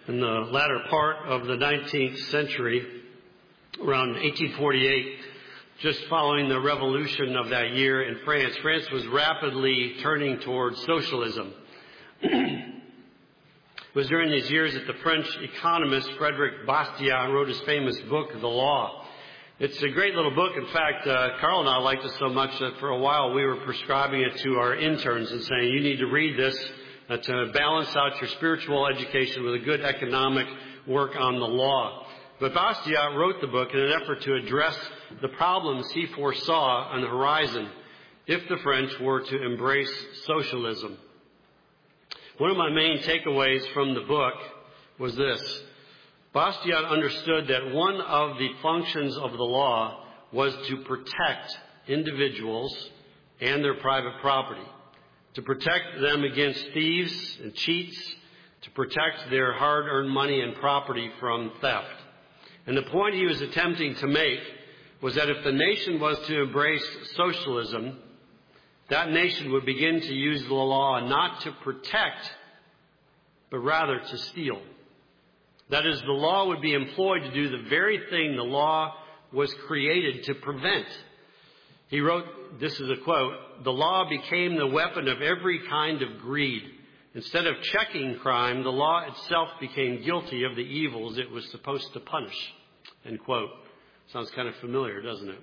in the latter part of the 19th century, around 1848, just following the revolution of that year in France. France was rapidly turning towards socialism. It was during these years that the French economist Frederick Bastiat wrote his famous book, The Law. It's a great little book. In fact, Carl and I liked it so much that for a while we were prescribing it to our interns and saying, you need to read this to balance out your spiritual education with a good economic work on the law. But Bastiat wrote the book in an effort to address the problems he foresaw on the horizon if the French were to embrace socialism. One of my main takeaways from the book was this. Bastiat understood that one of the functions of the law was to protect individuals and their private property, to protect them against thieves and cheats, to protect their hard-earned money and property from theft. And the point he was attempting to make was that if the nation was to embrace socialism, that nation would begin to use the law not to protect, but rather to steal. That is, the law would be employed to do the very thing the law was created to prevent. He wrote, this is a quote, "The law became the weapon of every kind of greed. Instead of checking crime, the law itself became guilty of the evils it was supposed to punish." End quote. Sounds kind of familiar, doesn't it?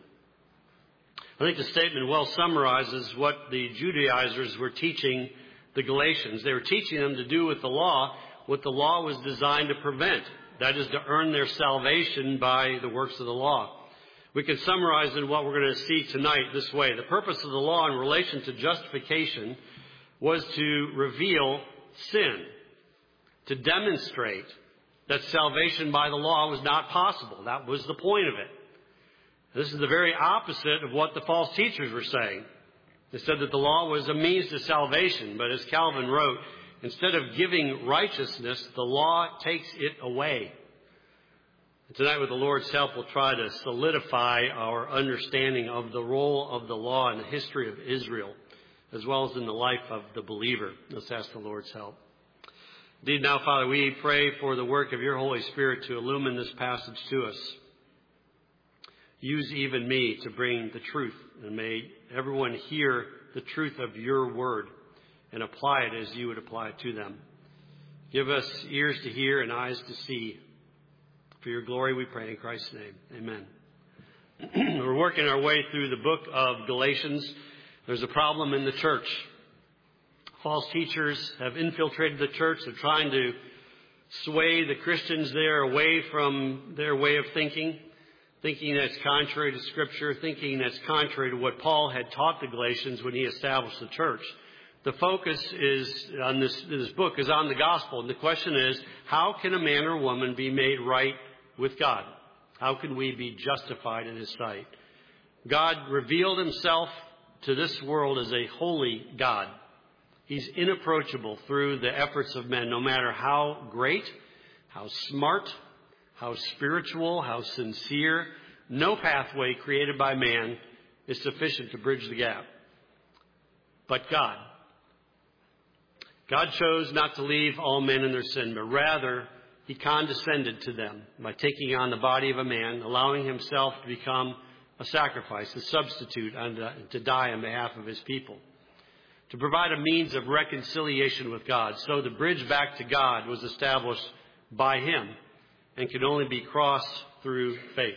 I think the statement well summarizes what the Judaizers were teaching the Galatians. They were teaching them to do with the law what the law was designed to prevent. That is, to earn their salvation by the works of the law. We can summarize in what we're going to see tonight this way. The purpose of the law in relation to justification was to reveal sin, to demonstrate that salvation by the law was not possible. That was the point of it. This is the very opposite of what the false teachers were saying. They said that the law was a means to salvation, but as Calvin wrote, instead of giving righteousness, the law takes it away. And tonight, with the Lord's help, we'll try to solidify our understanding of the role of the law in the history of Israel, as well as in the life of the believer. Let's ask the Lord's help. Indeed, now, Father, we pray for the work of your Holy Spirit to illumine this passage to us. Use even me to bring the truth, and may everyone hear the truth of your word and apply it as you would apply it to them. Give us ears to hear and eyes to see. For your glory we pray in Christ's name. Amen. We're working our way through the book of Galatians. There's a problem in the church. False teachers have infiltrated the church. They're trying to sway the Christians there away from their way of thinking that's contrary to Scripture, thinking that's contrary to what Paul had taught the Galatians when he established the church. The focus is on this book is on the gospel. And the question is, how can a man or woman be made right with God? How can we be justified in his sight? God revealed himself to this world as a holy God. He's inapproachable through the efforts of men, no matter how great, how smart, how spiritual, how sincere. No pathway created by man is sufficient to bridge the gap. But God chose not to leave all men in their sin, but rather he condescended to them by taking on the body of a man, allowing himself to become a sacrifice, a substitute, and to die on behalf of his people, to provide a means of reconciliation with God. So the bridge back to God was established by him and could only be crossed through faith.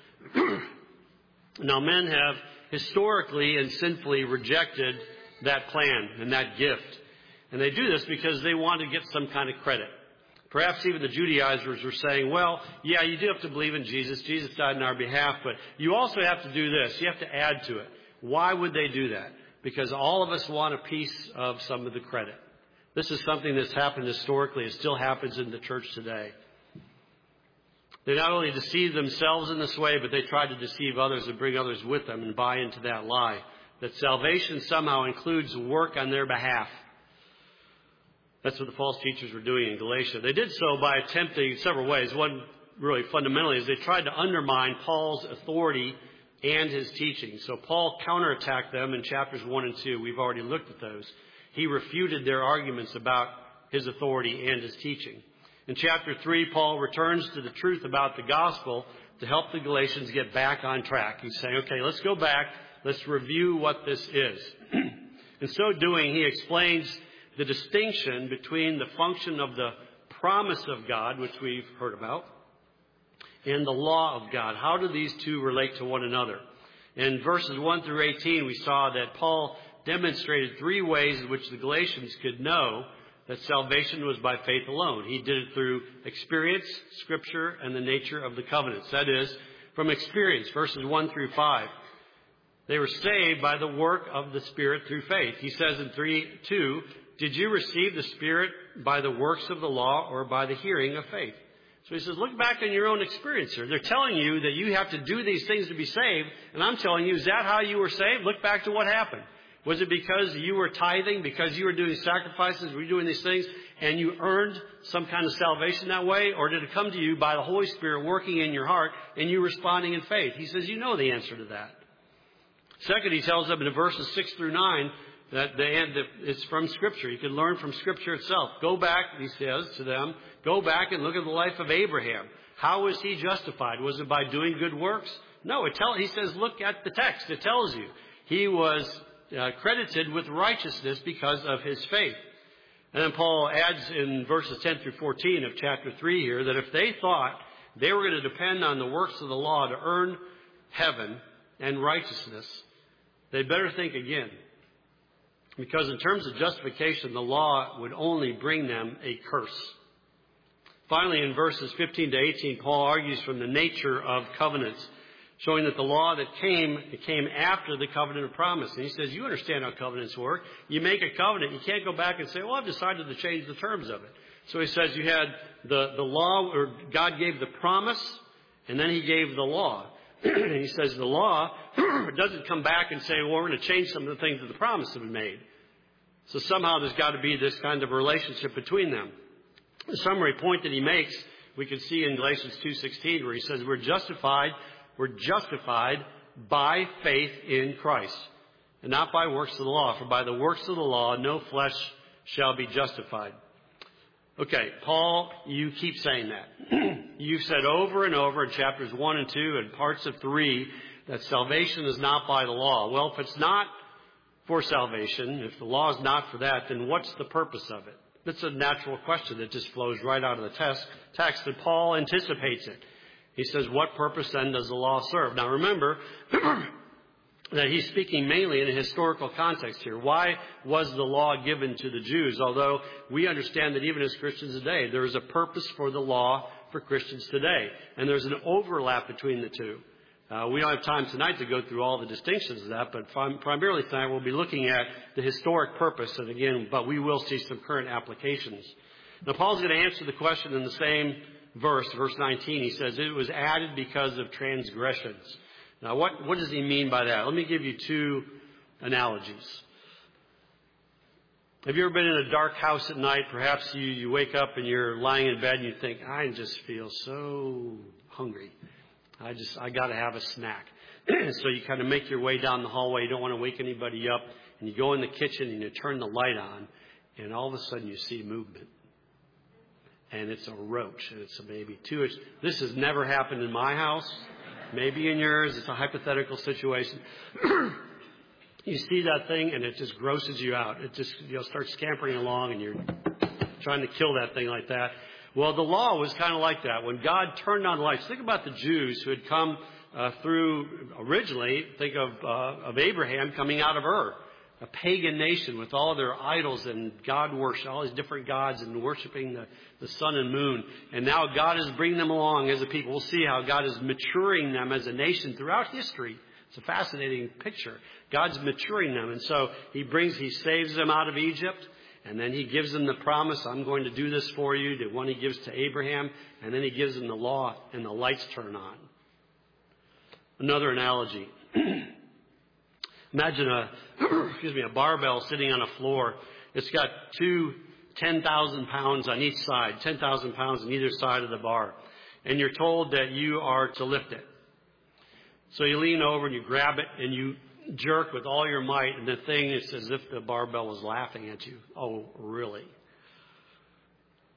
Now, men have historically and sinfully rejected that plan and that gift. And they do this because they want to get some kind of credit. Perhaps even the Judaizers were saying, well, yeah, you do have to believe in Jesus. Jesus died on our behalf, but you also have to do this. You have to add to it. Why would they do that? Because all of us want a piece of some of the credit. This is something that's happened historically. It still happens in the church today. They not only deceive themselves in this way, but they try to deceive others and bring others with them and buy into that lie, that salvation somehow includes work on their behalf. That's what the false teachers were doing in Galatia. They did so by attempting several ways. One really fundamentally is they tried to undermine Paul's authority and his teaching. So Paul counterattacked them in chapters 1 and 2. We've already looked at those. He refuted their arguments about his authority and his teaching. In chapter 3, Paul returns to the truth about the gospel to help the Galatians get back on track. He's saying, okay, let's go back. Let's review what this is. In so doing, he explains the distinction between the function of the promise of God, which we've heard about, and the law of God. How do these two relate to one another? In verses 1 through 18, we saw that Paul demonstrated 3 ways in which the Galatians could know that salvation was by faith alone. He did it through experience, Scripture, and the nature of the covenants. That is, from experience, verses 1 through 5. They were saved by the work of the Spirit through faith. He says in 3:2, did you receive the Spirit by the works of the law or by the hearing of faith? So he says, look back on your own experience here. They're telling you that you have to do these things to be saved. And I'm telling you, is that how you were saved? Look back to what happened. Was it because you were tithing, because you were doing sacrifices, were you doing these things, and you earned some kind of salvation that way? Or did it come to you by the Holy Spirit working in your heart and you responding in faith? He says, you know the answer to that. Second, he tells them in verses 6 through 9 that it's from Scripture. You can learn from Scripture itself. Go back, he says to them, go back and look at the life of Abraham. How was he justified? Was it by doing good works? No, he says, look at the text. It tells you. He was credited with righteousness because of his faith. And then Paul adds in verses 10 through 14 of chapter 3 here that if they thought they were going to depend on the works of the law to earn heaven and righteousness, they'd better think again. Because in terms of justification, the law would only bring them a curse. Finally, in verses 15 to 18, Paul argues from the nature of covenants, showing that the law that came after the covenant of promise. And he says, you understand how covenants work. You make a covenant. You can't go back and say, well, I've decided to change the terms of it. So he says you had the law, or God gave the promise, and then he gave the law. And he says the law doesn't come back and say, well, we're going to change some of the things that the promise had been made. So somehow there's got to be this kind of relationship between them. The summary point that he makes, we can see in Galatians 2:16, where he says we're justified by faith in Christ, and not by works of the law. For by the works of the law, no flesh shall be justified. Okay, Paul, you keep saying that. You've said over and over in chapters 1 and 2 and parts of 3 that salvation is not by the law. Well, if it's not for salvation, if the law is not for that, then what's the purpose of it? That's a natural question that just flows right out of the text, and Paul anticipates it. He says, what purpose then does the law serve? Now remember that he's speaking mainly in a historical context here. Why was the law given to the Jews? Although we understand that even as Christians today, there is a purpose for the law for Christians today. And there's an overlap between the two. We don't have time tonight to go through all the distinctions of that, but primarily tonight we'll be looking at the historic purpose, and again, but we will see some current applications. Now Paul's going to answer the question in the same verse 19. He says, it was added because of transgressions. Now, what does he mean by that? Let me give you 2 analogies. Have you ever been in a dark house at night? Perhaps you wake up and you're lying in bed and you think, I just feel so hungry. I got to have a snack. So you kind of make your way down the hallway. You don't want to wake anybody up. And you go in the kitchen and you turn the light on. And all of a sudden you see movement. And it's a roach. And it's maybe 2 inches. This has never happened in my house. Maybe in yours. It's a hypothetical situation. You see that thing and it just grosses you out. It just, starts scampering along and you're trying to kill that thing like that. Well, the law was kind of like that. When God turned on the lights, think about the Jews who had come through originally. Think of Abraham coming out of Ur, a pagan nation with all their idols and God worship, all these different gods, and worshiping the sun and moon. And now God is bringing them along as a people. We'll see how God is maturing them as a nation throughout history. It's a fascinating picture. God's maturing them. And so he saves them out of Egypt. And then he gives them the promise, I'm going to do this for you, the one he gives to Abraham. And then he gives them the law, and the lights turn on. Another analogy. Imagine a barbell sitting on a floor. It's got 2 10,000 pounds on each side, 10,000 pounds on either side of the bar. And you're told that you are to lift it. So you lean over and you grab it and you jerk with all your might, and the thing is as if the barbell was laughing at you. Oh, really?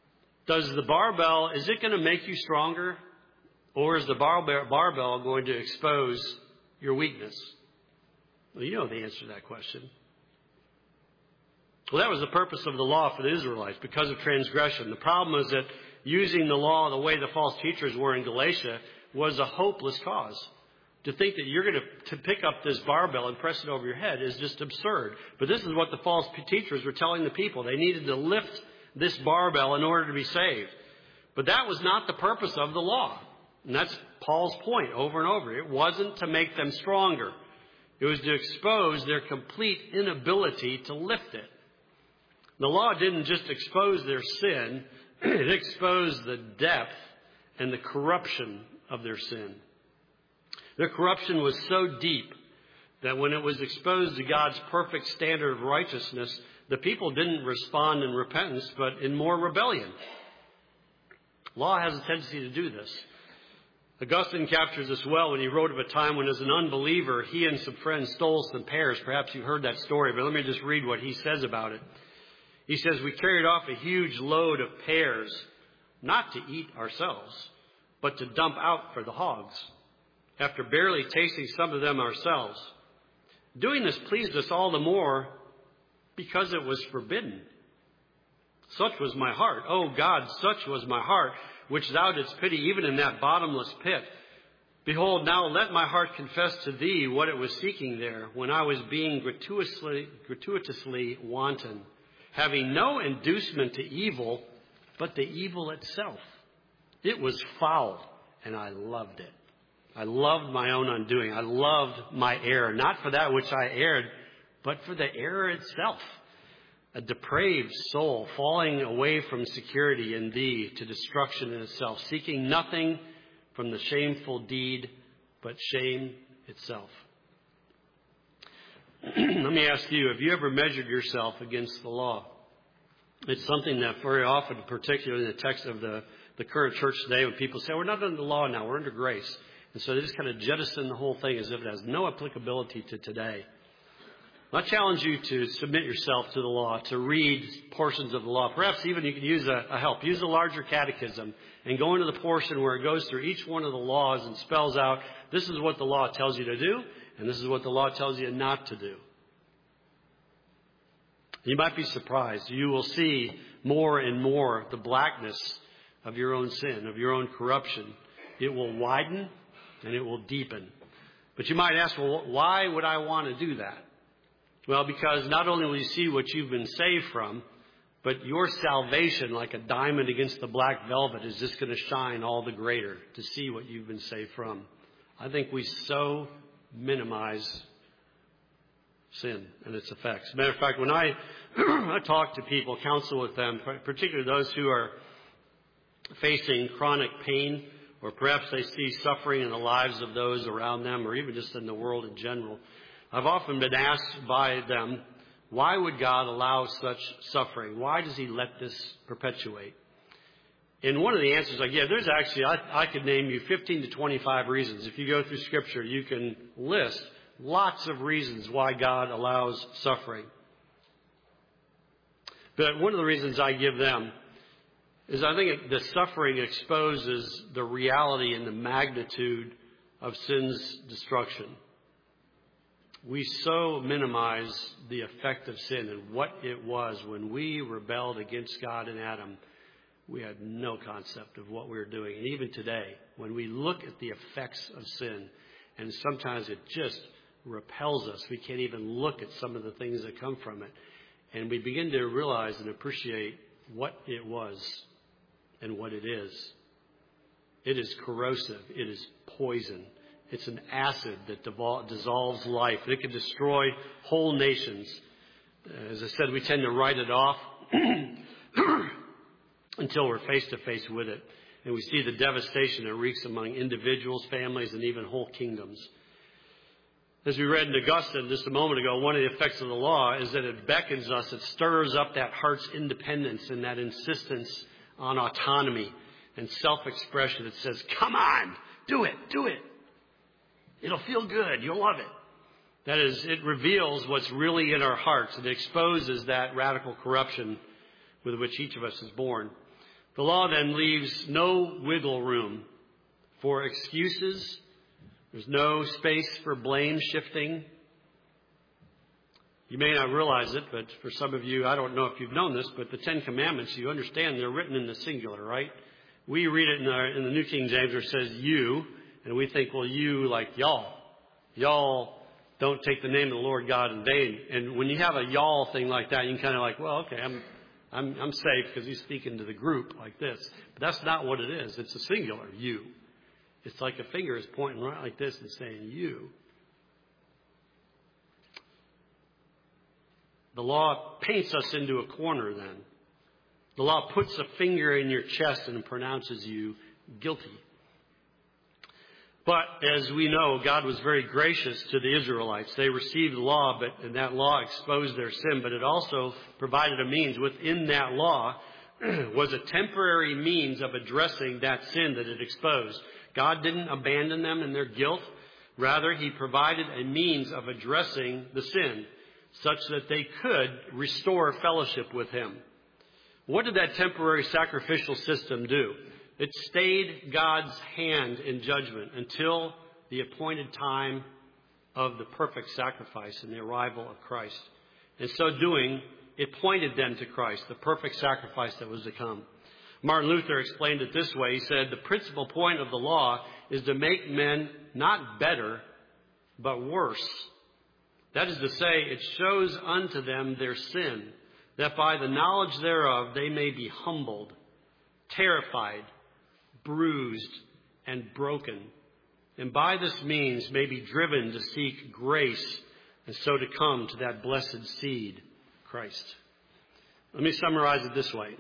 Does the barbell, is it going to make you stronger? Or is the barbell going to expose your weakness? Well, you know the answer to that question. Well, that was the purpose of the law for the Israelites, because of transgression. The problem is that using the law the way the false teachers were in Galatia was a hopeless cause. To think that you're going to pick up this barbell and press it over your head is just absurd. But this is what the false teachers were telling the people. They needed to lift this barbell in order to be saved. But that was not the purpose of the law. And that's Paul's point over and over. It wasn't to make them stronger. It was to expose their complete inability to lift it. The law didn't just expose their sin. It exposed the depth and the corruption of their sin. Their corruption was so deep that when it was exposed to God's perfect standard of righteousness, the people didn't respond in repentance, but in more rebellion. Law has a tendency to do this. Augustine captures this well when he wrote of a time when, as an unbeliever, he and some friends stole some pears. Perhaps you've heard that story, but let me just read what he says about it. He says, "We carried off a huge load of pears, not to eat ourselves, but to dump out for the hogs, after barely tasting some of them ourselves. Doing this pleased us all the more because it was forbidden. Such was my heart. O God, such was my heart, which thou didst pity even in that bottomless pit. Behold, now let my heart confess to thee what it was seeking there, when I was being gratuitously wanton, having no inducement to evil, but the evil itself. It was foul, and I loved it. I loved my own undoing. I loved my error, not for that which I erred, but for the error itself. A depraved soul falling away from security in thee to destruction in itself, seeking nothing from the shameful deed, but shame itself." Let me ask you, have you ever measured yourself against the law? It's something that very often, particularly in the text of the current church today, when people say, we're not under the law now, we're under grace. And so they just kind of jettison the whole thing as if it has no applicability to today. I challenge you to submit yourself to the law, to read portions of the law. Perhaps even you can use a help. Use a larger catechism and go into the portion where it goes through each one of the laws and spells out, this is what the law tells you to do, and this is what the law tells you not to do. You might be surprised. You will see more and more the blackness of your own sin, of your own corruption. It will widen and it will deepen. But you might ask, well, why would I want to do that? Well, because not only will you see what you've been saved from, but your salvation, like a diamond against the black velvet, is just going to shine all the greater to see what you've been saved from. I think we so minimize sin and its effects. As a matter of fact, when I talk to people, counsel with them, particularly those who are facing chronic pain, or perhaps they see suffering in the lives of those around them, or even just in the world in general, I've often been asked by them, why would God allow such suffering? Why does he let this perpetuate? And one of the answers I give, there's actually, I could name you 15 to 25 reasons. If you go through Scripture, you can list lots of reasons why God allows suffering. But one of the reasons I give them is I think the suffering exposes the reality and the magnitude of sin's destruction. We so minimize the effect of sin and what it was when we rebelled against God and Adam. We had no concept of what we were doing. And even today, when we look at the effects of sin, and sometimes it just repels us. We can't even look at some of the things that come from it. And we begin to realize and appreciate what it was and what it is. It is corrosive. It is poison. It's an acid that dissolves life. It can destroy whole nations. As I said, we tend to write it off until we're face to face with it. And we see the devastation it wreaks among individuals, families, and even whole kingdoms. As we read in Augustine just a moment ago, one of the effects of the law is that it beckons us, it stirs up that heart's independence and that insistence on autonomy and self-expression. It says, come on, do it. It'll feel good. You'll love it. That is, it reveals what's really in our hearts. It exposes that radical corruption with which each of us is born. The law then leaves no wiggle room for excuses. There's no space for blame shifting. You may not realize it, but for some of you, I don't know if you've known this, but the Ten Commandments, you understand they're written in the singular, right? We read it in the New King James where it says you, and we think, well, you like y'all. Y'all don't take the name of the Lord God in vain. And when you have a y'all thing like that, you can kind of like, well, okay, I'm safe because he's speaking to the group like this. But that's not what it is. It's a singular, you. It's like a finger is pointing right like this and saying you. The law paints us into a corner then. The law puts a finger in your chest and pronounces you guilty. But as we know, God was very gracious to the Israelites. They received the law, and that law exposed their sin, but it also provided a means within that law was a temporary means of addressing that sin that it exposed. God didn't abandon them in their guilt. Rather, he provided a means of addressing the sin such that they could restore fellowship with him. What did that temporary sacrificial system do? It stayed God's hand in judgment until the appointed time of the perfect sacrifice and the arrival of Christ. In so doing, it pointed them to Christ, the perfect sacrifice that was to come. Martin Luther explained it this way. He said, the principal point of the law is to make men not better, but worse. That is to say, it shows unto them their sin, that by the knowledge thereof they may be humbled, terrified, bruised, and broken, and by this means may be driven to seek grace, and so to come to that blessed seed, Christ. Let me summarize it this way.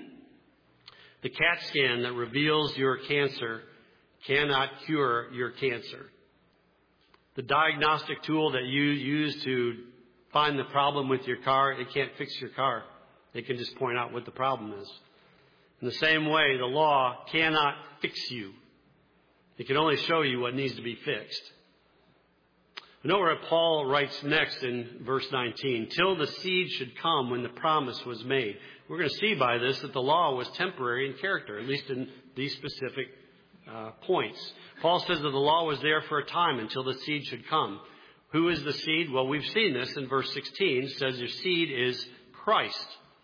The CAT scan that reveals your cancer cannot cure your cancer. The diagnostic tool that you use to find the problem with your car, it can't fix your car. It can just point out what the problem is. In the same way, the law cannot fix you. It can only show you what needs to be fixed. Note where Paul writes next in verse 19, till the seed should come when the promise was made. We're going to see by this that the law was temporary in character, at least in these specific points. Paul says that the law was there for a time until the seed should come. Who is the seed? Well, we've seen this in verse 16. It says your seed is Christ.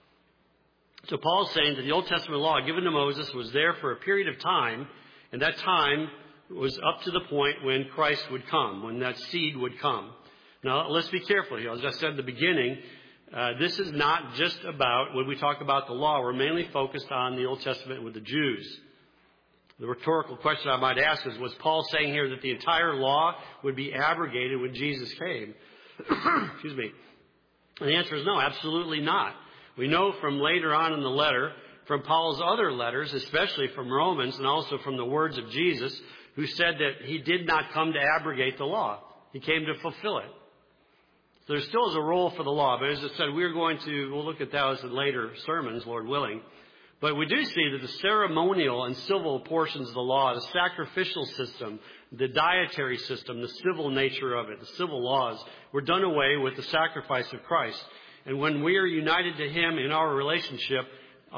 So Paul's saying that the Old Testament law given to Moses was there for a period of time, and that time was up to the point when Christ would come, when that seed would come. Now, let's be careful here. As I said at the beginning, this is not just about, when we talk about the law, we're mainly focused on the Old Testament with the Jews. The rhetorical question I might ask is, was Paul saying here that the entire law would be abrogated when Jesus came? Excuse me. And the answer is no, absolutely not. We know from later on in the letter, from Paul's other letters, especially from Romans and also from the words of Jesus, who said that he did not come to abrogate the law. He came to fulfill it. So there still is a role for the law. But as I said, we'll look at those in later sermons, Lord willing. But we do see that the ceremonial and civil portions of the law, the sacrificial system, the dietary system, the civil nature of it, the civil laws, were done away with the sacrifice of Christ. And when we are united to him in our relationship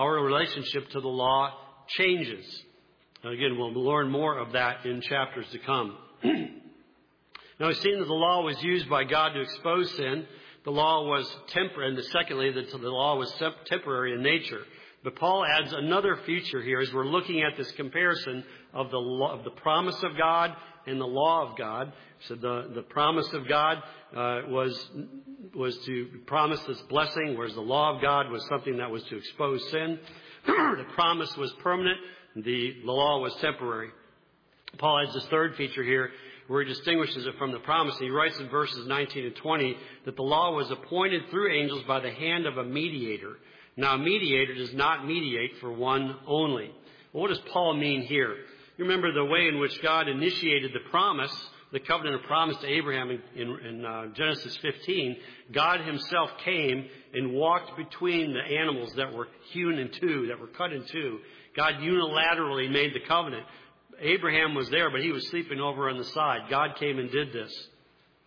to the law changes. And again, we'll learn more of that in chapters to come. Now, we've seen that the law was used by God to expose sin. The law was temporary, and secondly, that the law was temporary in nature. But Paul adds another feature here as we're looking at this comparison of the law, of the promise of God and the law of God. So the promise of God was to promise this blessing, whereas the law of God was something that was to expose sin. The promise was permanent. The law was temporary. Paul adds this third feature here where he distinguishes it from the promise. He writes in verses 19 and 20 that the law was appointed through angels by the hand of a mediator. Now, a mediator does not mediate for one only. Well, what does Paul mean here? You remember the way in which God initiated the promise, the covenant of promise to Abraham in Genesis 15. God himself came and walked between the animals that were hewn in two, that were cut in two. God unilaterally made the covenant. Abraham was there, but he was sleeping over on the side. God came and did this.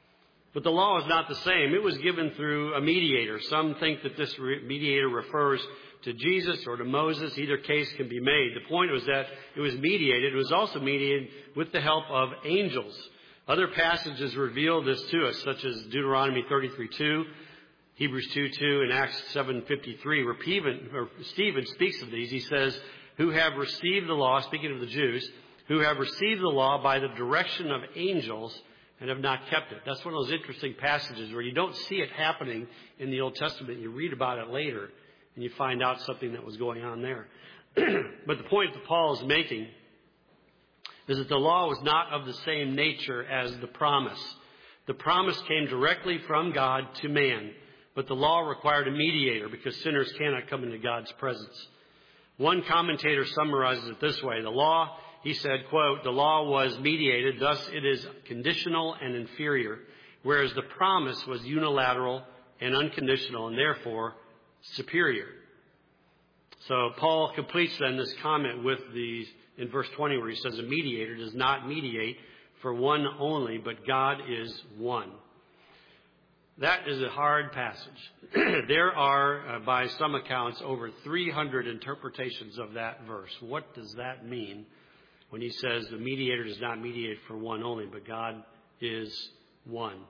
But the law is not the same. It was given through a mediator. Some think that this mediator refers to Jesus or to Moses. Either case can be made. The point was that it was mediated. It was also mediated with the help of angels. Other passages reveal this to us, such as Deuteronomy 33:2, Hebrews 2:2, and Acts 7:53. Stephen speaks of these. He says, who have received the law, speaking of the Jews, who have received the law by the direction of angels and have not kept it. That's one of those interesting passages where you don't see it happening in the Old Testament. You read about it later, and you find out something that was going on there. But the point that Paul is making is that the law was not of the same nature as the promise. The promise came directly from God to man, but the law required a mediator because sinners cannot come into God's presence. One commentator summarizes it this way. The law, he said, quote, the law was mediated, thus it is conditional and inferior, whereas the promise was unilateral and unconditional and therefore superior. So Paul completes then this comment with in verse 20 where he says a mediator does not mediate for one only, but God is one. That is a hard passage. There are, by some accounts, over 300 interpretations of that verse. What does that mean when he says the mediator does not mediate for one only, but God is one?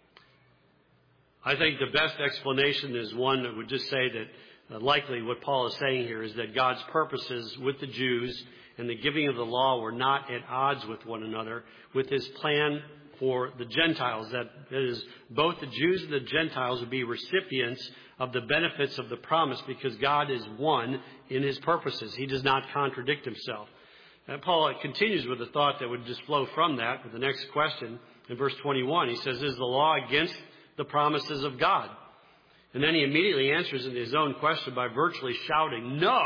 I think the best explanation is one that would just say that likely what Paul is saying here is that God's purposes with the Jews and the giving of the law were not at odds with one another, with his plan for the Gentiles. That is, both the Jews and the Gentiles would be recipients of the benefits of the promise because God is one in his purposes. He does not contradict himself. And Paul continues with a thought that would just flow from that with the next question. In verse 21, he says, is the law against the promises of God? And then he immediately answers in his own question by virtually shouting, no!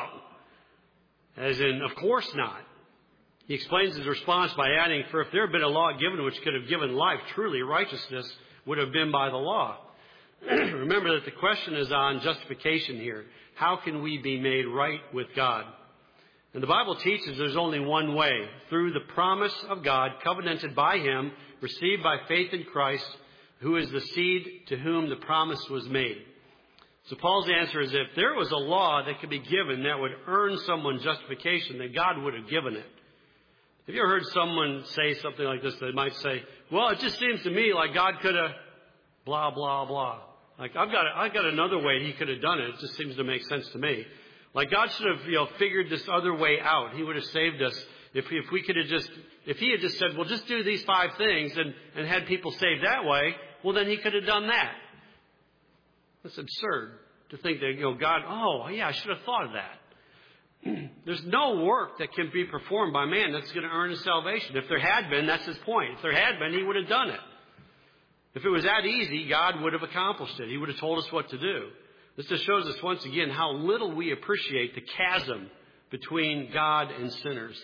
As in, of course not. He explains his response by adding, for if there had been a law given which could have given life, truly righteousness would have been by the law. Remember that the question is on justification here. How can we be made right with God? And the Bible teaches there's only one way, through the promise of God, covenanted by him, received by faith in Christ, who is the seed to whom the promise was made. So Paul's answer is if there was a law that could be given that would earn someone justification, then God would have given it. Have you ever heard someone say something like this? They might say, well, it just seems to me like God could have blah, blah, blah. Like, I've got another way he could have done it. It just seems to make sense to me. Like, God should have, figured this other way out. He would have saved us if he had just said, well, just do these 5 things and had people saved that way. Well, then he could have done that. That's absurd to think that, God, oh, yeah, I should have thought of that. There's no work that can be performed by man that's going to earn his salvation. If there had been, that's his point. If there had been, he would have done it. If it was that easy, God would have accomplished it. He would have told us what to do. This just shows us once again how little we appreciate the chasm between God and sinners.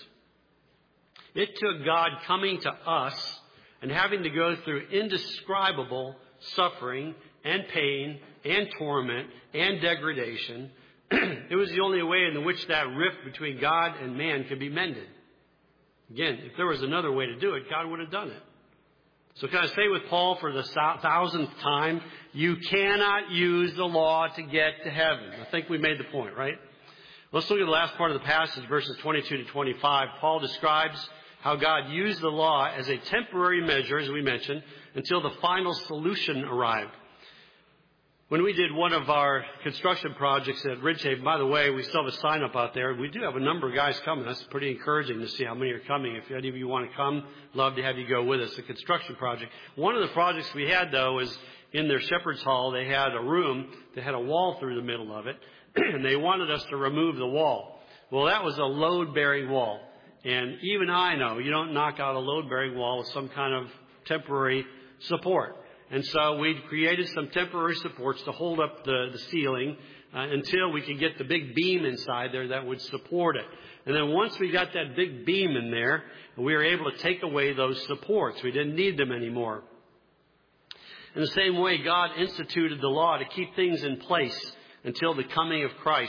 It took God coming to us and having to go through indescribable suffering and pain and torment and degradation. It was the only way in which that rift between God and man could be mended. Again, if there was another way to do it, God would have done it. So can I say with Paul for the 1,000th time, you cannot use the law to get to heaven. I think we made the point, right? Let's look at the last part of the passage, verses 22 to 25. Paul describes how God used the law as a temporary measure, as we mentioned, until the final solution arrived. When we did one of our construction projects at Ridgehaven, by the way, we still have a sign up out there. We do have a number of guys coming. That's pretty encouraging to see how many are coming. If any of you want to come, love to have you go with us. The construction project. One of the projects we had, though, is in their Shepherd's Hall. They had a room that had a wall through the middle of it, and they wanted us to remove the wall. Well, that was a load-bearing wall. And even I know you don't knock out a load-bearing wall with some kind of temporary support. And so we created some temporary supports to hold up the ceiling until we could get the big beam inside there that would support it. And then once we got that big beam in there, we were able to take away those supports. We didn't need them anymore. In the same way, God instituted the law to keep things in place until the coming of Christ.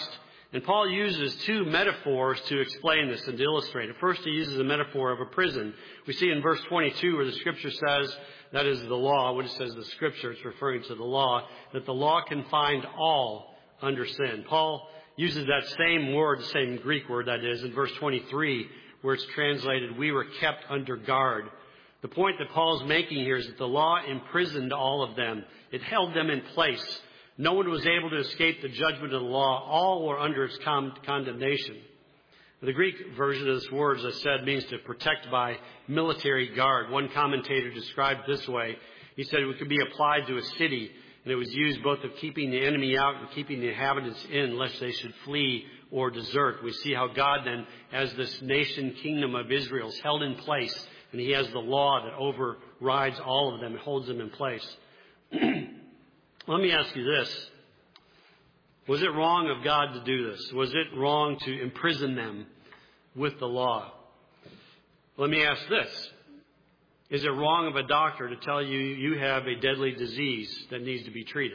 And Paul uses two metaphors to explain this and to illustrate it. First, he uses a metaphor of a prison. We see in verse 22 where the scripture says, that is the law. When it says the scripture, it's referring to the law, that the law confined all under sin. Paul uses that same word, the same Greek word that is, in verse 23, where it's translated, we were kept under guard. The point that Paul's making here is that the law imprisoned all of them. It held them in place. No one was able to escape the judgment of the law. All were under its condemnation. The Greek version of this word, as I said, means to protect by military guard. One commentator described it this way. He said it could be applied to a city, and it was used both of keeping the enemy out and keeping the inhabitants in, lest they should flee or desert. We see how God then, as this nation kingdom of Israel, is held in place, and he has the law that overrides all of them and holds them in place. Let me ask you this. Was it wrong of God to do this? Was it wrong to imprison them with the law? Let me ask this. Is it wrong of a doctor to tell you you have a deadly disease that needs to be treated?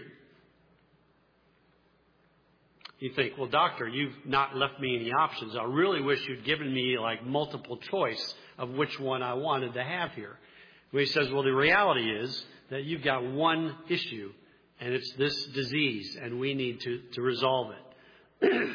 You think, well, doctor, you've not left me any options. I really wish you'd given me like multiple choice of which one I wanted to have here. Well, he says, well, the reality is that you've got one issue, and it's this disease, and we need to resolve it.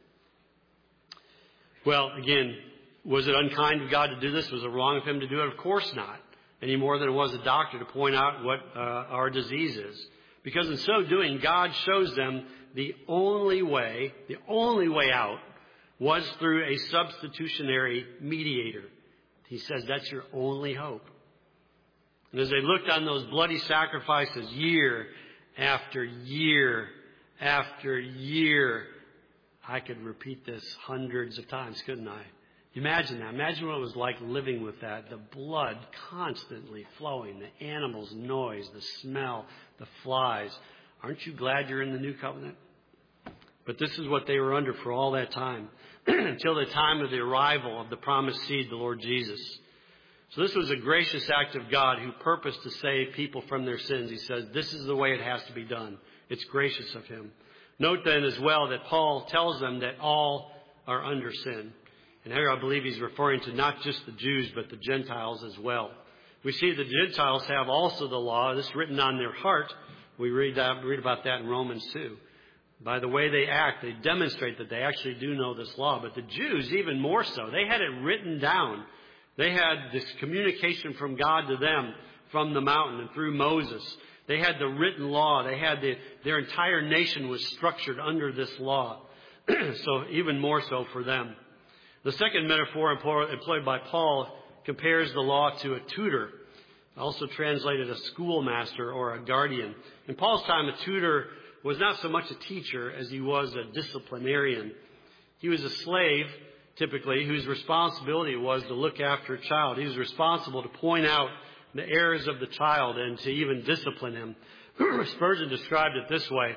Well, again, was it unkind of God to do this? Was it wrong of him to do it? Of course not. Any more than it was a doctor to point out what our disease is. Because in so doing, God shows them the only way out was through a substitutionary mediator. He says that's your only hope. And as they looked on those bloody sacrifices year after year after year, I could repeat this hundreds of times, couldn't I? Imagine that. Imagine what it was like living with that. The blood constantly flowing, the animals' noise, the smell, the flies. Aren't you glad you're in the new covenant? But this is what they were under for all that time, until the time of the arrival of the promised seed, the Lord Jesus. So this was a gracious act of God who purposed to save people from their sins. He says, this is the way it has to be done. It's gracious of him. Note then as well that Paul tells them that all are under sin. And here I believe he's referring to not just the Jews, but the Gentiles as well. We see the Gentiles have also the law. This written on their heart. We read about that in Romans 2. By the way they act, they demonstrate that they actually do know this law. But the Jews, even more so, they had it written down. They had this communication from God to them from the mountain and through Moses. They had the written law. They had their entire nation was structured under this law. So even more so for them. The second metaphor employed by Paul compares the law to a tutor, also translated a schoolmaster or a guardian. In Paul's time, a tutor was not so much a teacher as he was a disciplinarian. He was a slave, typically, whose responsibility was to look after a child. He was responsible to point out the errors of the child and to even discipline him. Spurgeon described it this way.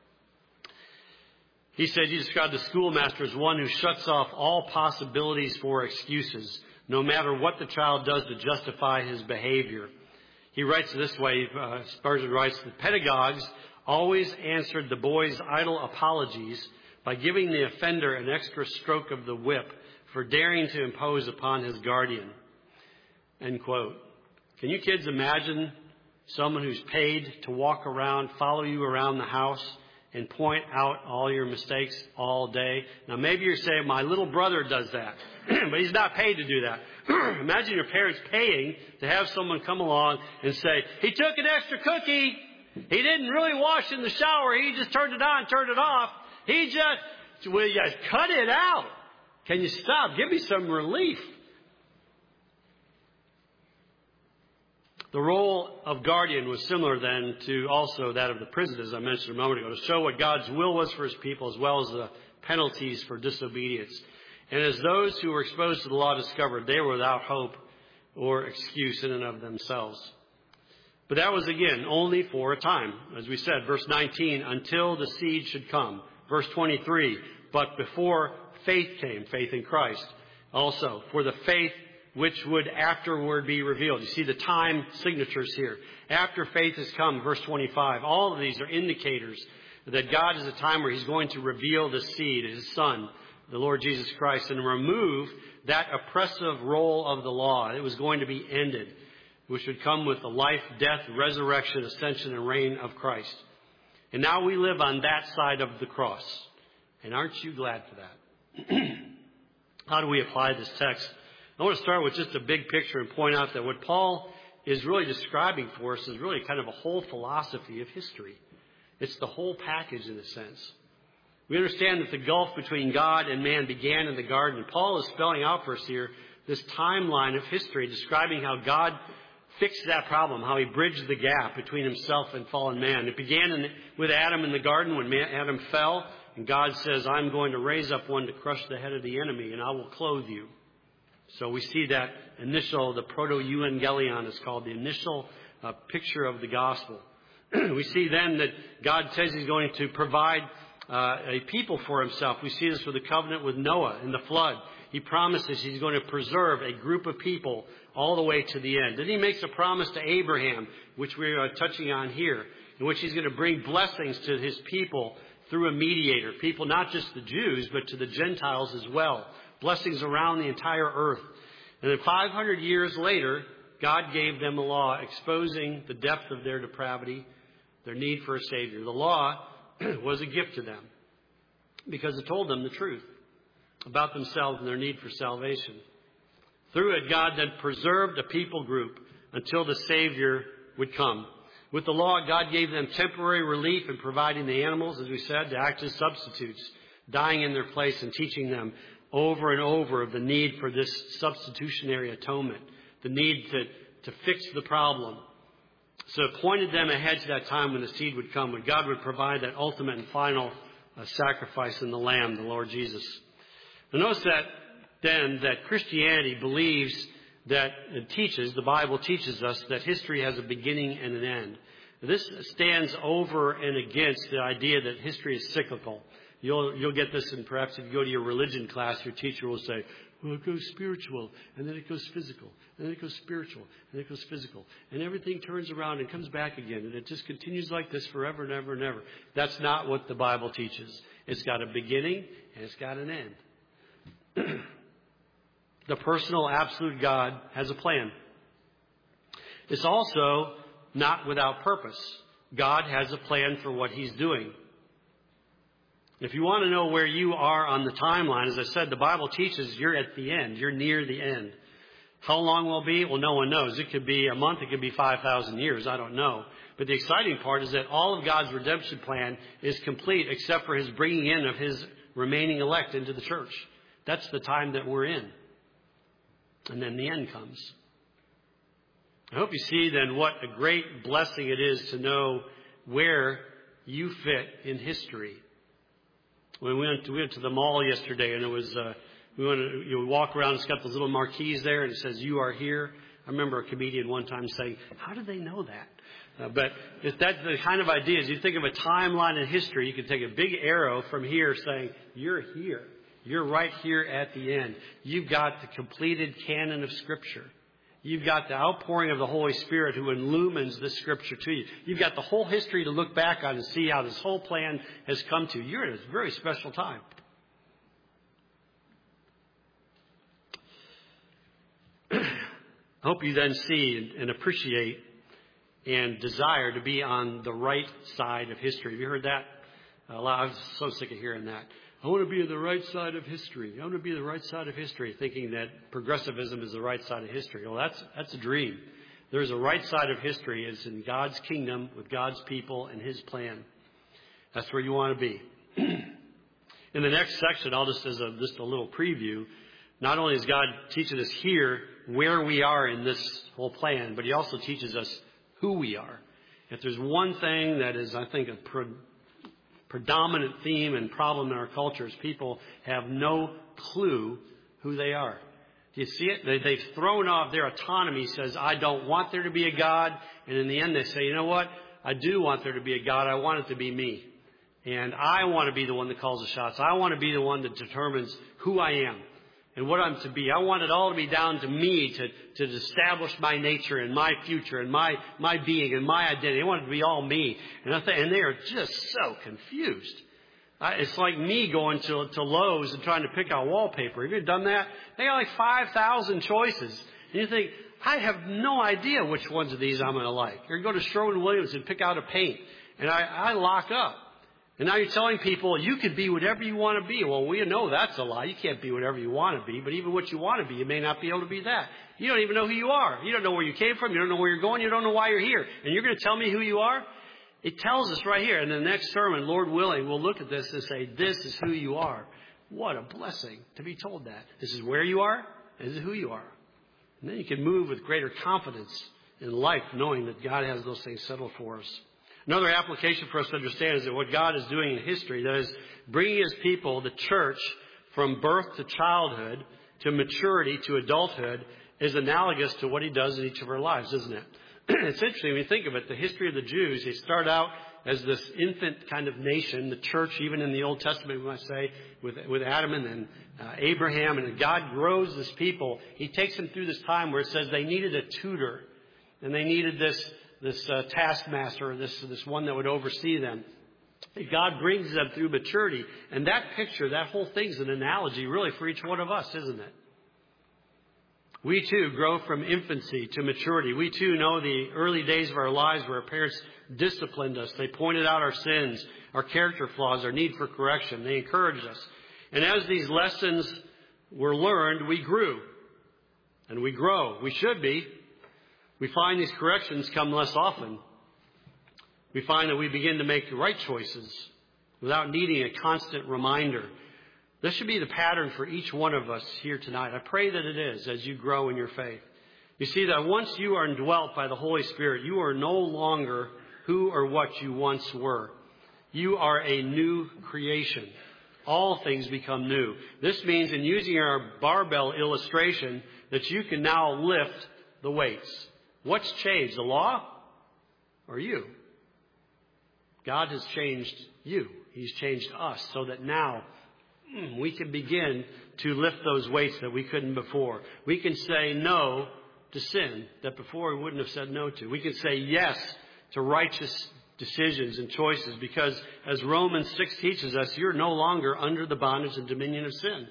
He described the schoolmaster as one who shuts off all possibilities for excuses, no matter what the child does to justify his behavior. He writes this way, Spurgeon writes, the pedagogues always answered the boy's idle apologies by giving the offender an extra stroke of the whip for daring to impose upon his guardian. End quote. Can you kids imagine someone who's paid to walk around, follow you around the house, and point out all your mistakes all day? Now, maybe you're saying, my little brother does that, but he's not paid to do that. Imagine your parents paying to have someone come along and say, he took an extra cookie. He didn't really wash in the shower. He just turned it on, turned it off. Will you cut it out? Can you stop? Give me some relief. The role of guardian was similar then to also that of the prison, as I mentioned a moment ago, to show what God's will was for his people as well as the penalties for disobedience. And as those who were exposed to the law discovered, they were without hope or excuse in and of themselves. But that was, again, only for a time. As we said, verse 19, until the seed should come. Verse 23, but before faith came, faith in Christ. Also, for the faith which would afterward be revealed. You see the time signatures here. After faith has come, verse 25. All of these are indicators that God is a time where he's going to reveal the seed, his son, the Lord Jesus Christ, and remove that oppressive role of the law. It was going to be ended, which would come with the life, death, resurrection, ascension, and reign of Christ. And now we live on that side of the cross. And aren't you glad for that? How do we apply this text? I want to start with just a big picture and point out that what Paul is really describing for us is really kind of a whole philosophy of history. It's the whole package in a sense. We understand that the gulf between God and man began in the garden. Paul is spelling out for us here this timeline of history, describing how God fixed that problem, how he bridged the gap between himself and fallen man. It began with Adam in the garden when Adam fell, and God says, I'm going to raise up one to crush the head of the enemy, and I will clothe you. So we see that initial, the proto-evangelion is called, the initial picture of the gospel. We see then that God says he's going to provide a people for himself. We see this with the covenant with Noah in the flood. He promises he's going to preserve a group of people all the way to the end. Then he makes a promise to Abraham, which we are touching on here, in which he's going to bring blessings to his people through a mediator. People, not just the Jews, but to the Gentiles as well. Blessings around the entire earth. And then 500 years later, God gave them a law exposing the depth of their depravity, their need for a Savior. The law was a gift to them because it told them the truth about themselves and their need for salvation. Through it, God then preserved a people group until the Savior would come. With the law, God gave them temporary relief in providing the animals, as we said, to act as substitutes, dying in their place and teaching them over and over of the need for this substitutionary atonement, the need to fix the problem. So it pointed them ahead to that time when the seed would come, when God would provide that ultimate and final sacrifice in the Lamb, the Lord Jesus. Now notice that Christianity believes that it teaches, the Bible teaches us, that history has a beginning and an end. This stands over and against the idea that history is cyclical. You'll get this, and perhaps if you go to your religion class, your teacher will say, well, it goes spiritual, and then it goes physical, and then it goes spiritual, and then it goes physical. And everything turns around and comes back again, and it just continues like this forever and ever and ever. That's not what the Bible teaches. It's got a beginning, and it's got an end. The personal, absolute God has a plan. It's also not without purpose. God has a plan for what he's doing. If you want to know where you are on the timeline, as I said, the Bible teaches you're at the end. You're near the end. How long will it be? Well, no one knows. It could be a month. It could be 5,000 years. I don't know. But the exciting part is that all of God's redemption plan is complete except for his bringing in of his remaining elect into the church. That's the time that we're in. And then the end comes. I hope you see then what a great blessing it is to know where you fit in history. We went to the mall yesterday, and it was we walk around. It's got those little marquees there, and it says "You are here." I remember a comedian one time saying, "How did they know that?" But if that's the kind of ideas, you think of a timeline in history, you can take a big arrow from here saying, "You're here. You're right here at the end. You've got the completed canon of Scripture. You've got the outpouring of the Holy Spirit who illumines this Scripture to you. You've got the whole history to look back on and see how this whole plan has come to. You're at a very special time." I hope you then see and appreciate and desire to be on the right side of history. Have you heard that? I was so sick of hearing that. I want to be on the right side of history. I want to be on the right side of history, thinking that progressivism is the right side of history. Well, that's a dream. There's a right side of history. It's in God's kingdom with God's people and his plan. That's where you want to be. In the next section, I'll just as just a little preview. Not only is God teaching us here where we are in this whole plan, but he also teaches us who we are. If there's one thing that is, I think, a predominant theme and problem in our culture is people have no clue who they are. Do you see it? They've thrown off their autonomy, says, I don't want there to be a God. And in the end, they say, you know what? I do want there to be a God. I want it to be me. And I want to be the one that calls the shots. I want to be the one that determines who I am. and what I'm to be. I want it all to be down to me to establish my nature and my future and my being and my identity. I want it to be all me. And they are just so confused. It's like me going to Lowe's and trying to pick out wallpaper. Have you ever done that? They got like 5,000 choices. And you think, I have no idea which ones of these I'm going to like. Or you go to Sherwin-Williams and pick out a paint. And I lock up. And now you're telling people you could be whatever you want to be. Well, we know that's a lie. You can't be whatever you want to be. But even what you want to be, you may not be able to be that. You don't even know who you are. You don't know where you came from. You don't know where you're going. You don't know why you're here. And you're going to tell me who you are? It tells us right here. In the next sermon, Lord willing, we'll look at this and say, this is who you are. What a blessing to be told that. This is where you are. This is who you are. And then you can move with greater confidence in life, knowing that God has those things settled for us. Another application for us to understand is that what God is doing in history, that is bringing His people, the church, from birth to childhood, to maturity, to adulthood, is analogous to what He does in each of our lives, isn't it? It's interesting when you think of it. The history of the Jews, they start out as this infant kind of nation, the church, even in the Old Testament, we might say, with Adam and then Abraham, and God grows this people. He takes them through this time where it says they needed a tutor, and they needed this taskmaster, this one that would oversee them. And God brings them through maturity, and that picture, that whole thing's an analogy really for each one of us, isn't it? We too grow from infancy to maturity. We too know the early days of our lives where our parents disciplined us. They pointed out our sins, our character flaws, our need for correction. They encouraged us. And as these lessons were learned, we grew. And we grow. We should be. We find these corrections come less often. We find that we begin to make the right choices without needing a constant reminder. This should be the pattern for each one of us here tonight. I pray that it is as you grow in your faith. You see that once you are indwelt by the Holy Spirit, you are no longer who or what you once were. You are a new creation. All things become new. This means, in using our barbell illustration, that you can now lift the weights. What's changed, the law or you? God has changed you. He's changed us so that now we can begin to lift those weights that we couldn't before. We can say no to sin that before we wouldn't have said no to. We can say yes to righteous decisions and choices because, as Romans 6 teaches us, you're no longer under the bondage and dominion of sin.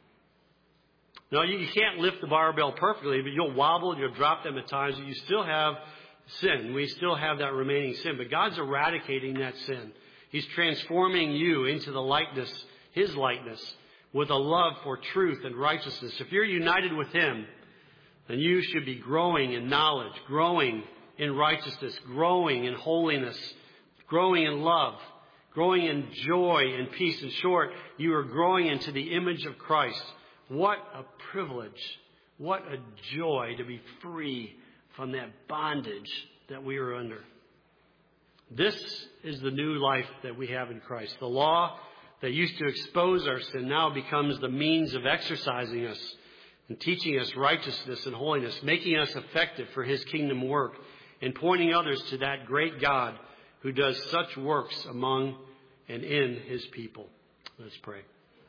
No, you can't lift the barbell perfectly, but you'll wobble and you'll drop them at times. You still have sin. We still have that remaining sin, but God's eradicating that sin. He's transforming you into the likeness, His likeness, with a love for truth and righteousness. If you're united with Him, then you should be growing in knowledge, growing in righteousness, growing in holiness, growing in love, growing in joy and peace. In short, you are growing into the image of Christ. What a privilege, what a joy to be free from that bondage that we are under. This is the new life that we have in Christ. The law that used to expose our sin now becomes the means of exercising us and teaching us righteousness and holiness, making us effective for His kingdom work and pointing others to that great God who does such works among and in His people. Let's pray.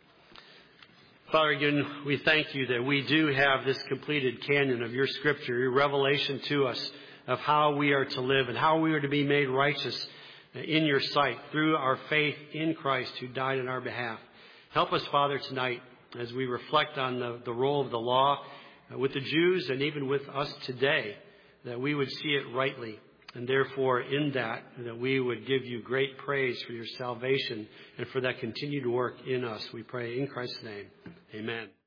Father, again, we thank You that we do have this completed canon of Your Scripture, Your revelation to us of how we are to live and how we are to be made righteous in Your sight through our faith in Christ who died on our behalf. Help us, Father, tonight as we reflect on the role of the law with the Jews and even with us today, that we would see it rightly. And therefore, in that we would give You great praise for Your salvation and for that continued work in us. We pray in Christ's name. Amen.